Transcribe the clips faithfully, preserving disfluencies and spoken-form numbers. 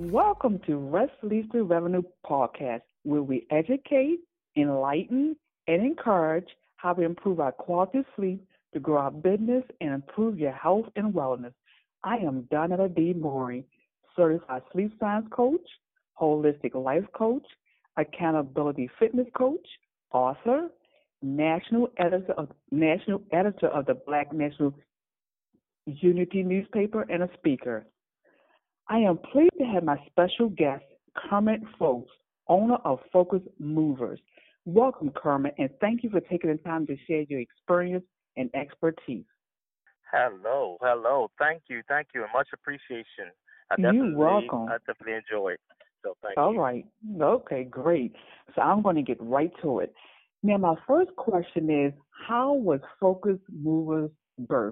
Welcome to Rest Leads to Revenue podcast, where we educate, enlighten, and encourage how to improve our quality of sleep to grow our business and improve your health and wellness. I am Donetta D. Maury, certified sleep science coach, holistic life coach, accountability fitness coach, author, national editor of national editor of the Black National Unity newspaper, and a speaker. I am pleased to have my special guest, Kermit Folks, owner of Focus Movers. Welcome, Kermit, and thank you for taking the time to share your experience and expertise. Hello, hello. Thank you, thank you, and much appreciation. I You're definitely, welcome. I definitely enjoy it. So thank All you. right. Okay, great. So I'm going to get right to it. Now, my first question is, how was Focus Movers birthed?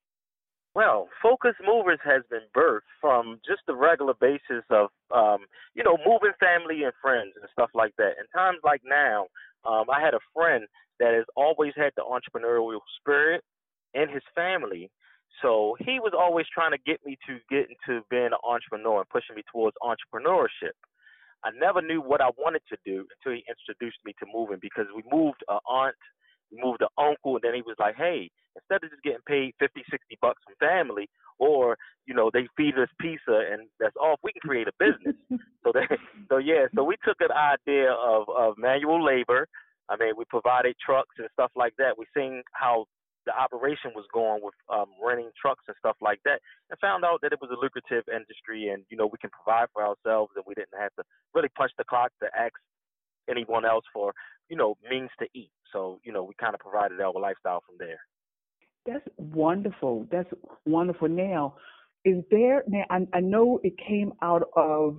Well, Focus Movers has been birthed from just the regular basis of, um, you know, moving family and friends and stuff like that. In times like now, um, I had a friend that has always had the entrepreneurial spirit in his family. So he was always trying to get me to get into being an entrepreneur and pushing me towards entrepreneurship. I never knew what I wanted to do until he introduced me to moving, because we moved an aunt, we moved an uncle, and then he was like, hey, instead of just getting paid fifty, sixty bucks from family, or, you know, they feed us pizza and that's all, we can create a business. so that, so yeah, so we took an idea of, of manual labor. I mean, we provided trucks and stuff like that. We seen how the operation was going with um, renting trucks and stuff like that, and found out that it was a lucrative industry, and, you know, we can provide for ourselves, and we didn't have to really punch the clock to ask anyone else for, you know, means to eat. So, you know, we kind of provided our lifestyle from there. That's wonderful. That's wonderful. Now, is there, now I, I know it came out of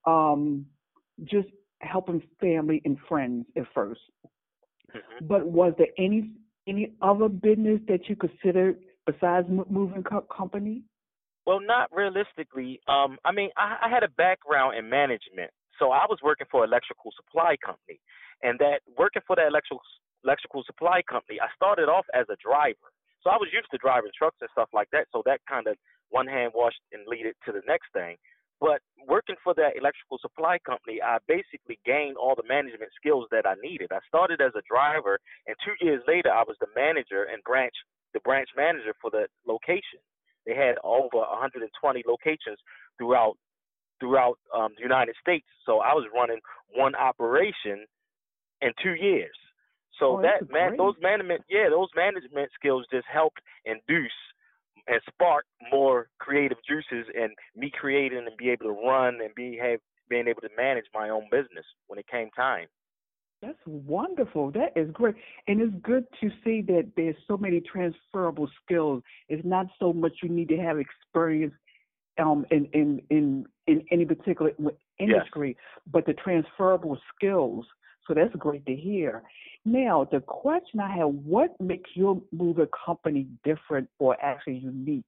um, just helping family and friends at first, Mm-hmm. but was there any any other business that you considered besides m- moving co- company? Well, not realistically. Um, I mean, I, I had a background in management, so I was working for an electrical supply company, and that working for that electrical electrical supply company, I started off as a driver. So I was used to driving trucks and stuff like that. So that kind of one hand washed and lead it to the next thing. But working for that electrical supply company, I basically gained all the management skills that I needed. I started as a driver, and two years later, I was the manager and branch the branch manager for the location. They had over one hundred twenty locations throughout throughout um, the United States. So I was running one operation in two years. So Oh, that that's man, those great. management, yeah, those management skills just helped induce and spark more creative juices, and me creating and be able to run and be have being able to manage my own business when it came time. That's wonderful. That is great. And it's good to see that there's so many transferable skills. It's not so much you need to have experience um, in, in, in, in any particular Yes. industry, but the transferable skills. So that's great to hear. Now, the question I have, what makes your moving company different or actually unique?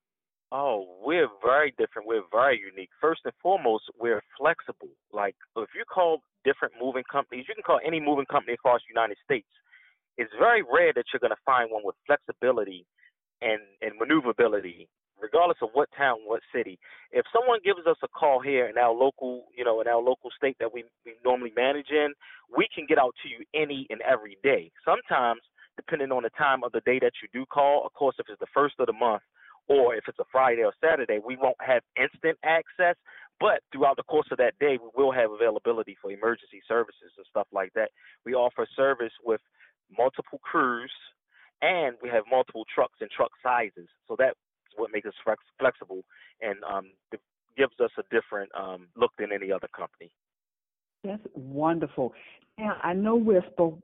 Oh, we're very different. We're very unique. First and foremost, we're flexible. Like, if you call different moving companies, you can call any moving company across the United States. It's very rare that you're going to find one with flexibility and, and maneuverability, regardless of what town, what city. If someone gives us a call here in our local, you know, in our local state that we, we normally manage in, we can get out to you any and every day. Sometimes, depending on the time of the day that you do call, of course, if it's the first of the month, or if it's a Friday or Saturday, we won't have instant access, but throughout the course of that day, we will have availability for emergency services and stuff like that. We offer service with multiple crews, and we have multiple trucks and truck sizes. So that's what makes us flex- flexible and um, gives us a different um, look than any other company. That's wonderful. Now, I know we spoke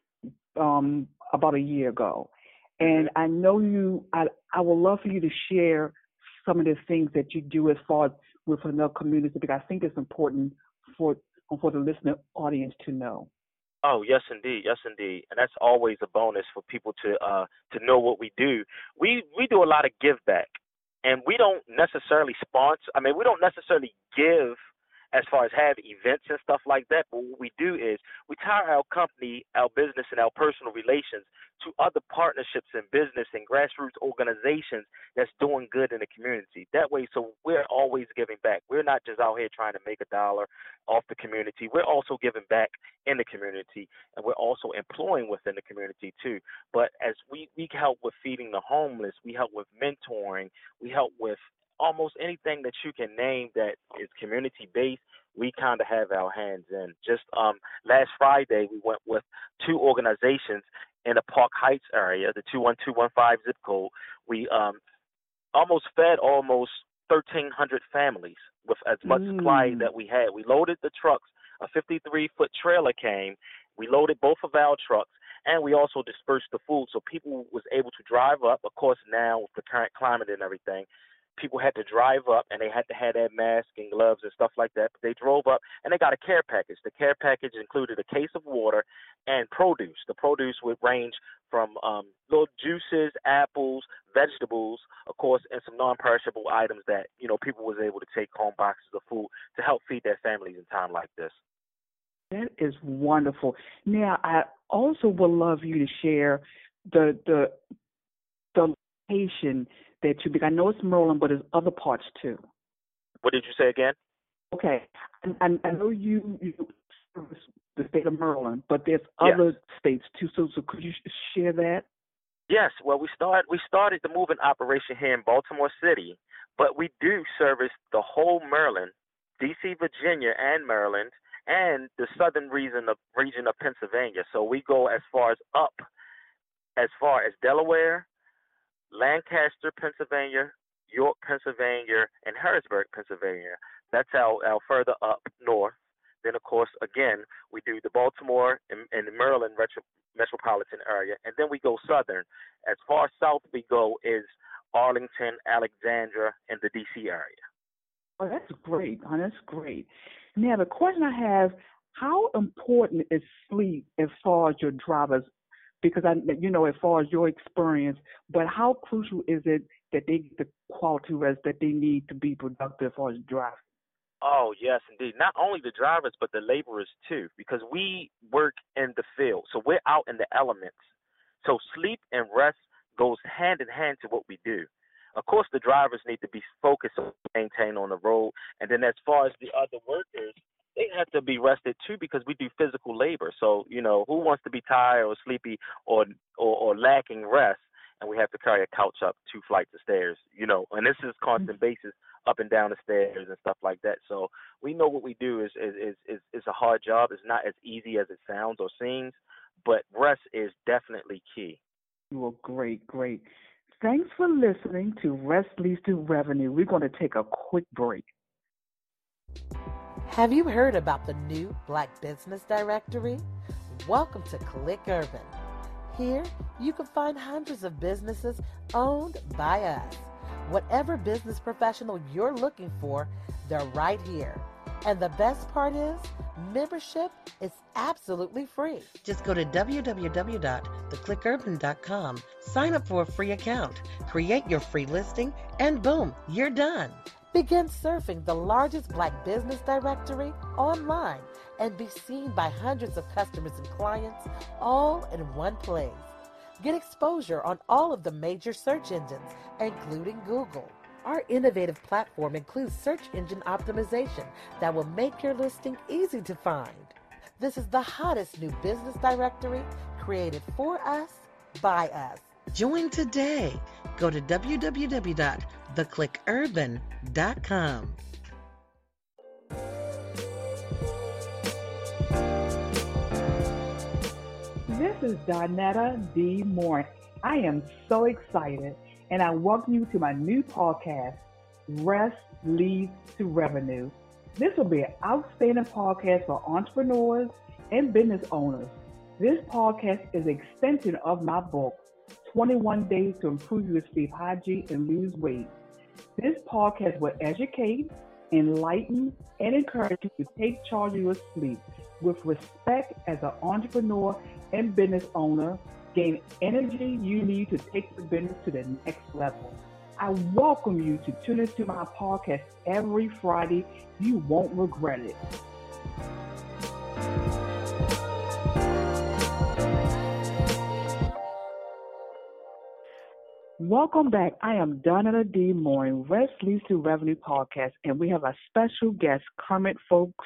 um, about a year ago, and Mm-hmm. I know you, I, I would love for you to share some of the things that you do as far as with another community, because I think it's important for for the listener audience to know. Oh, yes, indeed, yes, indeed, and that's always a bonus for people to uh to know what we do. We we do a lot of give back, and we don't necessarily sponsor. I mean, we don't necessarily give as far as have events and stuff like that. But what we do is we tie our company, our business, and our personal relations to other partnerships in business and grassroots organizations that's doing good in the community. That way, so we're always giving back. We're not just out here trying to make a dollar off the community. We're also giving back in the community, and we're also employing within the community too. But as we, we help with feeding the homeless, we help with mentoring, we help with almost anything that you can name that is community-based, we kind of have our hands in. Just um, last Friday, we went with two organizations in the Park Heights area, the two one two one five zip code. We um, almost fed almost thirteen hundred families with as much mm. supply that we had. We loaded the trucks. A fifty-three foot trailer came. We loaded both of our trucks, and we also dispersed the food so people was able to drive up. Of course, now with the current climate and everything, people had to drive up, and they had to have that mask and gloves and stuff like that. But they drove up, and they got a care package. The care package included a case of water and produce. The produce would range from um, little juices, apples, vegetables, of course, and some non-perishable items that, you know, people was able to take home boxes of food to help feed their families in time like this. That is wonderful. Now, I also would love you to share the the the location that you, because I know it's Maryland, but there's other parts too. What did you say again? Okay, and, and I know you, you service the state of Maryland, but there's yes. other states too. So, so could you share that? Yes. Well, we start we started the moving operation here in Baltimore City, but we do service the whole Maryland, D C, Virginia, and Maryland, and the southern region of region of Pennsylvania. So we go as far as up, as far as Delaware, Lancaster, Pennsylvania, York, Pennsylvania, and Harrisburg, Pennsylvania. That's our, our further up north. Then, of course, again, we do the Baltimore and, and the Maryland retro, metropolitan area. And then we go southern. As far south we go is Arlington, Alexandria, and the D C area. Oh, that's great. Oh, that's great. Now, the question I have, how important is sleep as far as your drivers? Because, I, you know, as far as your experience, but how crucial is it that they get the quality rest that they need to be productive as far as driving? Oh, yes, indeed. Not only the drivers, but the laborers, too, because we work in the field. So we're out in the elements. So sleep and rest goes hand in hand to what we do. Of course, the drivers need to be focused on maintaining on the road. And then as far as the other workers, they have to be rested, too, because we do physical labor. So, you know, who wants to be tired or sleepy or, or, or lacking rest? And we have to carry a couch up two flights of stairs, you know, and this is constant basis up and down the stairs and stuff like that. So we know what we do is is, is, is, is a hard job. It's not as easy as it sounds or seems, but rest is definitely key. Well, great, great. Thanks for listening to Rest Leads to Revenue. We're going to take a quick break. Have you heard about the new Black Business Directory? Welcome to Click Urban. Here, you can find hundreds of businesses owned by us. Whatever business professional you're looking for, they're right here. And the best part is, membership is absolutely free. Just go to w w w dot the click urban dot com, sign up for a free account, create your free listing, and boom, you're done. Begin surfing the largest Black business directory online and be seen by hundreds of customers and clients all in one place. Get exposure on all of the major search engines, including Google. Our innovative platform includes search engine optimization that will make your listing easy to find. This is the hottest new business directory created for us, by us. Join today. Go to w w w dot the click urban dot com. This is Donetta D. Moore. I am so excited, and I welcome you to my new podcast, Rest Leads to Revenue. This will be an outstanding podcast for entrepreneurs and business owners. This podcast is an extension of my book, twenty-one Days to Improve Your Sleep Hygiene and Lose Weight. This podcast will educate, enlighten, and encourage you to take charge of your sleep with respect as an entrepreneur and business owner. Gain energy you need to take your business to the next level. I welcome you to tune into my podcast every Friday. You won't regret it. Welcome back. I am Donna D. Moore, Rest Leads to Revenue podcast, and we have a special guest, Kermit Folks,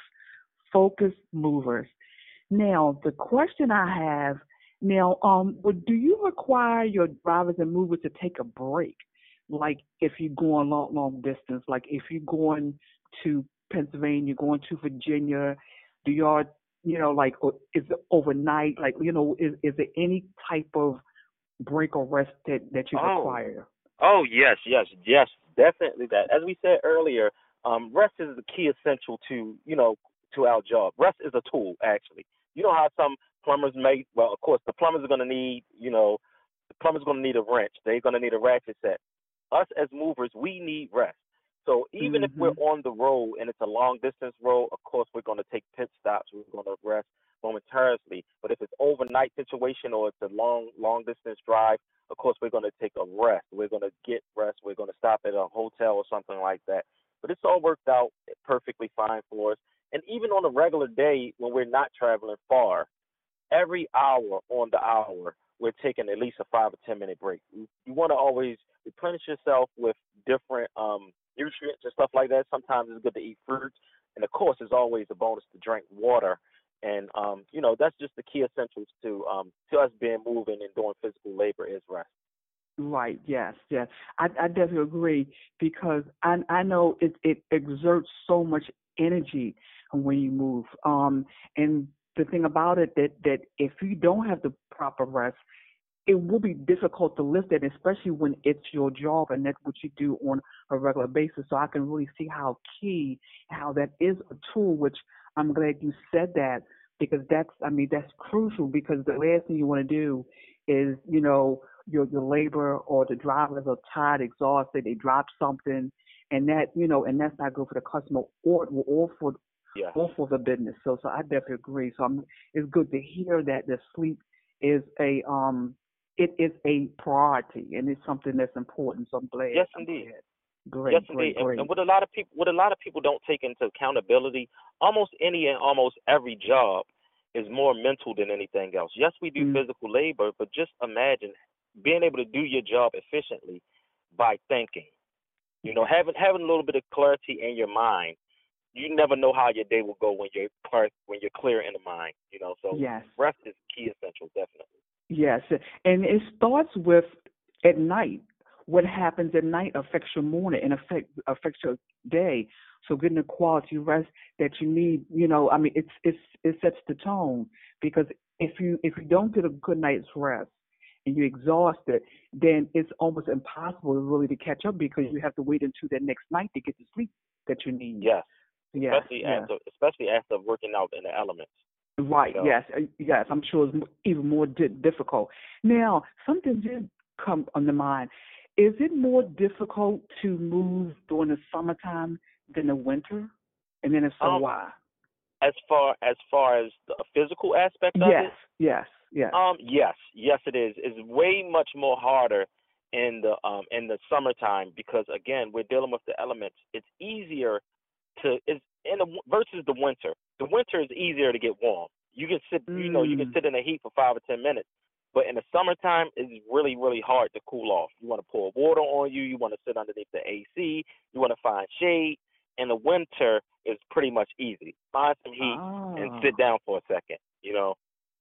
Focus Movers. Now, the question I have now, um, would- do you require your drivers and movers to take a break? Like if you're going long, long distance, like if you're going to Pennsylvania, going to Virginia, do y'all, you know, like, or is it overnight? Like, you know, is, is there any type of break or rest that, that you Oh, require? oh yes, yes, yes, definitely that. As we said earlier, um, rest is the key essential to you know to our job. Rest is a tool, actually. You know how some plumbers may, well, of course, the plumbers are going to need, you know, the plumber's going to need a wrench. They're going to need a ratchet set. Us as movers, we need rest. So even if Mm-hmm. we're on the road and it's a long distance road, of course we're going to take pit stops. We're going to rest momentarily. But if it's overnight situation or it's a long long distance drive, of course we're going to take a rest. We're going to get rest. We're going to stop at a hotel or something like that. But it's all worked out perfectly fine for us. And even on a regular day when we're not traveling far, every hour on the hour, we're taking at least a five or ten minute break. You, you want to always replenish yourself with different um, nutrients and stuff like that. Sometimes it's good to eat fruits, and of course, it's always a bonus to drink water. And um, you know, that's just the key essentials to um, to us being moving and doing physical labor is rest. Right. Yes. Yes. I, I definitely agree because I I know it it exerts so much energy when you move. Um, and the thing about it that that if you don't have the proper rest, it will be difficult to lift it, especially when it's your job and that's what you do on a regular basis. So I can really see how key, how that is a tool, which I'm glad you said that because that's, I mean, that's crucial because the last thing you want to do is, you know, your, your labor or the drivers are tired, exhausted, they drop something and that, you know, and that's not good for the customer or, or for, Yeah. or for the business. So, so I definitely agree. So I'm, it's good to hear that the sleep is a, um, it is a priority and it's something that's important. So I'm glad. Yes, I'm indeed. glad. Great, Yes, great, indeed. And, great. and what a lot of people, what a lot of people don't take into accountability, almost any and almost every job is more mental than anything else. Yes, we do Mm, physical labor, but just imagine being able to do your job efficiently by thinking. You know, having having a little bit of clarity in your mind. You never know how your day will go when you're clar- when you're clear in the mind. You know, so yes, rest is key essential, definitely. yes. And it starts with at night. What happens at night affects your morning and affect affects your day. So getting the quality rest that you need, you know, I mean, it's it's it sets the tone because if you if you don't get a good night's rest and you're exhausted, then it's almost impossible really to catch up because you have to wait until the next night to get the sleep that you need. Yes, Yes, especially yes. after especially after working out in the elements. You Right. know. Yes. uh, Yes. I'm sure it's m- even more di- difficult. Now, something did come on the mind. Is it more difficult to move during the summertime than the winter? And then if so, Um, why? as far as far as the physical aspect of Yes. it, Yes. Yes. um, yes, yes, it is. It's way much more harder in the um in the summertime because again we're dealing with the elements. It's easier to it's in the versus the winter. The winter is easier to get warm. You can sit, you know, you can Mm. sit in the heat for five or ten minutes. But in the summertime, it's really, really hard to cool off. You want to pour water on you. You want to sit underneath the A C. You want to find shade. In the winter, it's pretty much easy. Find some heat and sit Ah. down for a second. You know.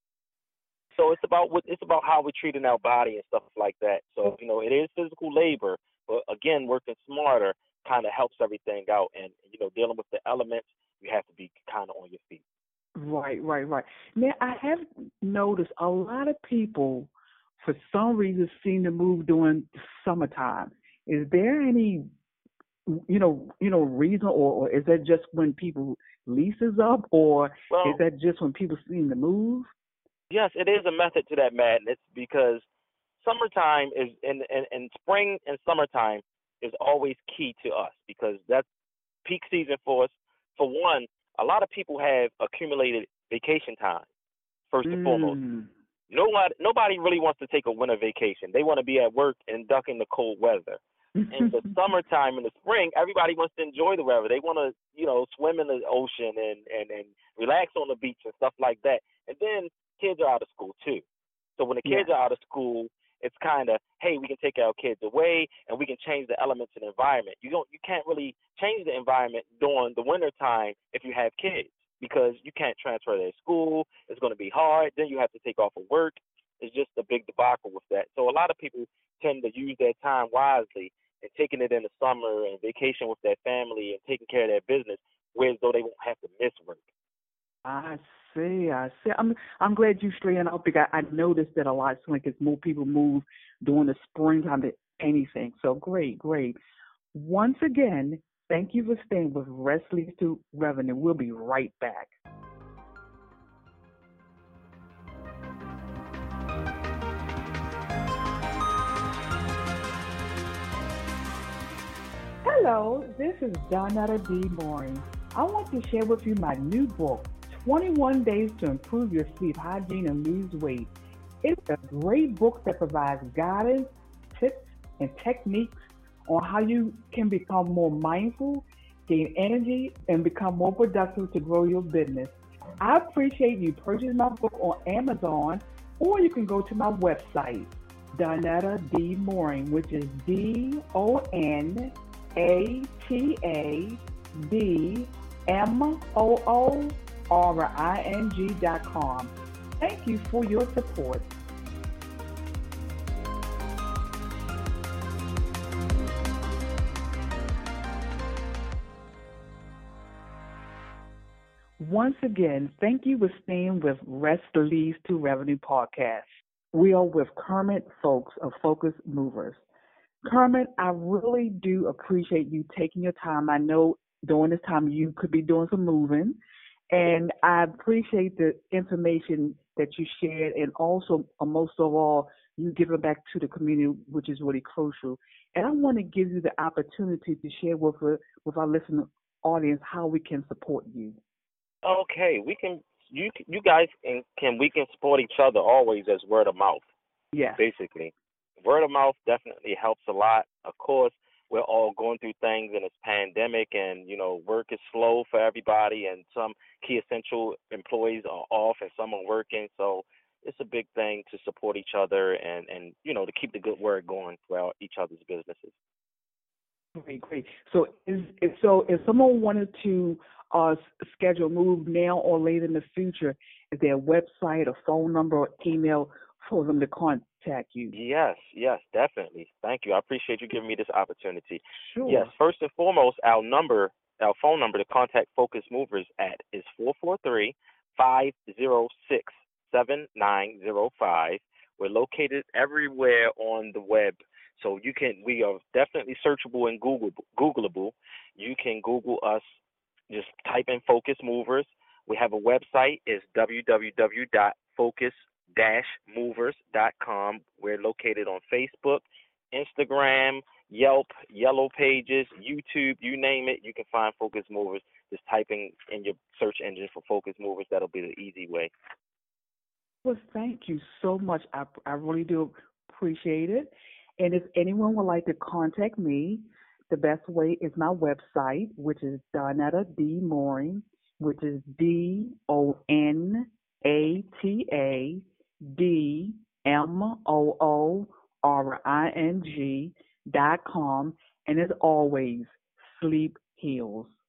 So it's about what it's about how we're treating our body and stuff like that. So you know, it is physical labor, but again, working smarter kind of helps everything out. And you know, dealing with the elements, you have to be kind of on your feet. Right. Right. Right. Now, I have noticed a lot of people, for some reason, seem to move during summertime. Is there any you know, you know, reason, or, or is that just when people leases up, or is Well, that just when people seem to move? yes, it is a method to that madness because summertime is in in, in spring and summertime is always key to us because that's peak season for us. For one, a lot of people have accumulated vacation time. First and foremost, Mm. nobody nobody really wants to take a winter vacation. They want to be at work and duck in the cold weather. In the summertime, in the spring, everybody wants to enjoy the weather. They want to, you know, swim in the ocean and, and, and relax on the beach and stuff like that. And then kids are out of school too. So when the kids Yeah. are out of school, it's kind of, hey, we can take our kids away and we can change the elements in the environment. You don't, you can't really change the environment during the winter time if you have kids because you can't transfer their school. It's going to be hard. Then you have to take off of work. It's just a big debacle with that. So a lot of people tend to use their time wisely and taking it in the summer and vacation with their family and taking care of their business, whereas though they won't have to miss work. I see, I see. I'm I'm glad you straightened out because I, I noticed that a lot because more people move during the springtime than anything. So great, great. Once again, thank you for staying with Rest Leads to Revenue. We'll be right back. Hello, this is Donetta D. Mooring. I want to share with you my new book, twenty-one Days to Improve Your Sleep Hygiene and Lose Weight. It's a great book that provides guidance, tips, and techniques on how you can become more mindful, gain energy, and become more productive to grow your business. I appreciate you purchasing my book on Amazon, or you can go to my website, Donetta D. Mooring, which is D O N A T A D M O O R I N G dot com. Thank you for your support. Once again, thank you for staying with Rest Leads to Revenue podcast. We are with Kermit Folks of Focus Movers. Kermit, I really do appreciate you taking your time. I know during this time you could be doing some moving, and I appreciate the information that you shared, and also, uh, most of all, you giving back to the community, which is really crucial. And I want to give you the opportunity to share with, uh, with our listening audience how we can support you. Okay, we can. You you guys can, can we can support each other always as word of mouth. Yes. Basically, word of mouth definitely helps a lot. Of course, we're all going through things in this pandemic, and you know, work is slow for everybody, and some key essential employees are off, and some are working. So it's a big thing to support each other, and and you know, to keep the good word going for each other's businesses. Great, great. So, is, if so if someone wanted to uh, schedule a move now or later in the future, is there a website, a phone number, or email for them to contact you? Yes, yes, definitely. Thank you. I appreciate you giving me this opportunity. Sure. Yes, first and foremost, our number, our phone number to contact Focus Movers at is four four three, five zero six, seven nine zero five. We're located everywhere on the web. So you can, we are definitely searchable and Google, Googleable. You can Google us, just type in Focus Movers. We have a website, it's w w w dot focus dash movers dot com. We're located on Facebook, Instagram, Yelp, Yellow Pages, YouTube, you name it, you can find Focus Movers. Just typing in your search engine for Focus Movers, that'll be the easy way. Well, thank you so much. I, I really do appreciate it. And if anyone would like to contact me, the best way is my website, which is Donetta D. Mooring, which is D O N A T A D M O O R I N G dot com. And as always, sleep heals.